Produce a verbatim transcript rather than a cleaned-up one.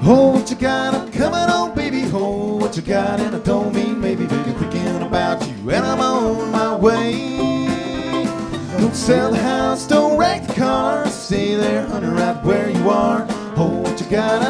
Oh, what you got, I'm coming on, baby. Oh, what you got, and I don't mean maybe, baby. Thinking about you, and I'm on my way. Don't sell the house, don't wreck the car. Stay there, honey, right where you are. Oh, what you got,